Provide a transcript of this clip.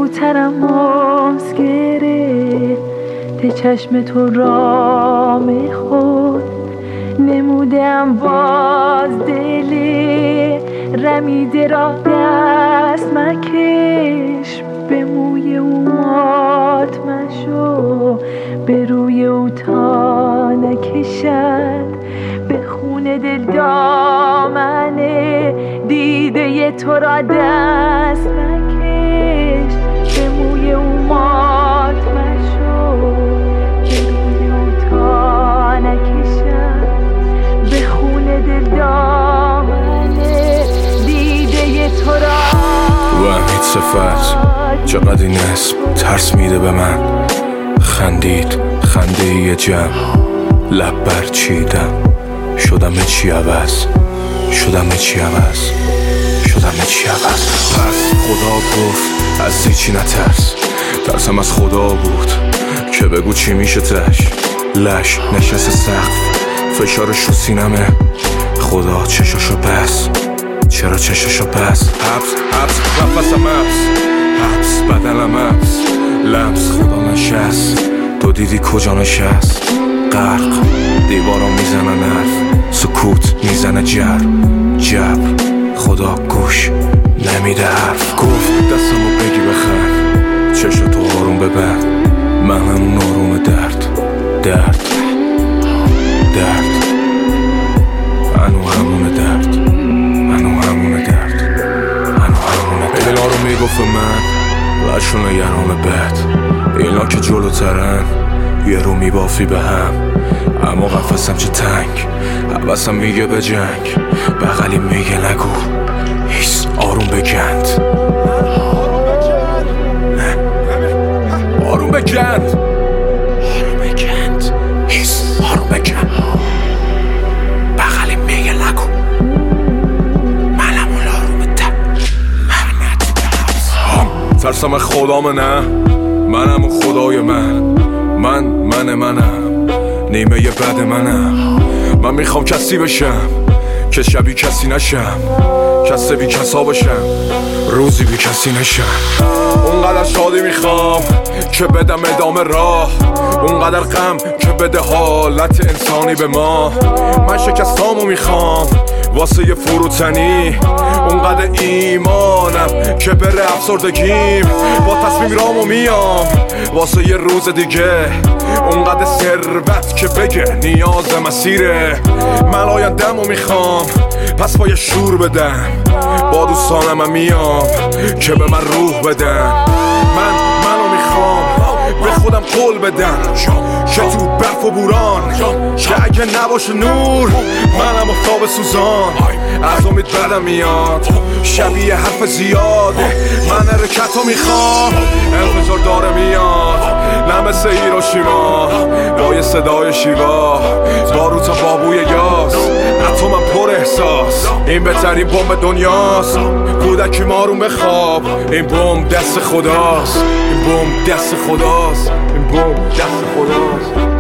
زودترم ماست گرفته چشم تو رام خود نمودم باز دل رمیده را دست مکش به موی او مات مشو به روی او تا نکشد به خون دل دامنه دیده تو را دست مکش به موی او مات مشو به روی او تا نکشد به خون دل دامنه دیده تو را. و امید صفت چقدر این اسم ترس میده به من. خندید خنده یه جمع لب برچیدم شدم چی عوض شدم چی عوض شدم چی عوض. پس خدا گفت از هیچی نترس ترسم از خدا بود که بگو چی میشه تش لش نشست سقف فشارش رو سینمه خدا چشاشو بس چرا چشاشو بس حبس حبس نفسم حبس بدنم حبس لمس خدا نشست تو دیدی کجا نشست غرق دیوارا میزنن حرف سکوت میزنه جبر خدا گوش نمیده حرف گفت دستمو بگی بخند چشو تو آروم ببند من همون آروم درد انو همونه درد اینا رو میگفت من لشون یرام بد اینا که جلوترن یه رو میبافی به هم اما قفصم چه تنگ حوثم میگه به جنگ بغلی میگه نگو هیس آروم بگند آروم بگند هیس آروم بگند بغلی میگه نگو منم اون آروم ده ترسم خدام نه منم اون خدای منم نیمه یه بد منم من میخوام کسی بشم که شبیه کسی نشم کسی بی کسا بشم روزی بی کسی نشم اونقدر شادی میخوام که بدم ادامه راه اونقدر غم که بده حالت انسانی به ما من شکستامو میخوام واسه یه فروتنی اونقدر ایمانم که بره افسردگیم با تصمیم رامو میام واسه یه روز دیگه اونقدر ثروت که بگه نیاز مسیره من آینده‌مو میخوام پس با یه شور بدم با دوستانم میام که به من روح بدن منو میخوام به خودم قول بدم که تو برف و بوران که اگه نباشه نور منم افتاب سوزان از امید بدم میاد شبیه حرف زیاده من حرکتو میخوام انفجار داره میاد نه مثل هیروشیما با یه صدای شیوا باروتا بابوی یاس اتمم پر احساس این بهترین بمب دنیاست کودکی مارون بخواب این بمب دست خداست این بمب دست خداست این بمب دست خداست